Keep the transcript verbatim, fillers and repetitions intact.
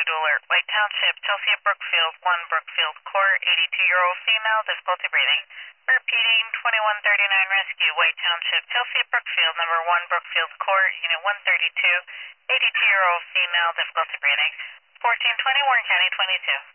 food alert. White Township, Chelsea at Brookfield, one Brookfield Court, eighty-two-year-old female, difficulty breathing. Repeating, twenty-one thirty-nine rescue, White Township, Chelsea at Brookfield, number one Brookfield Court, unit one thirty-two, eighty-two-year-old female, difficulty breathing. fourteen twenty, Warren County, twenty-two.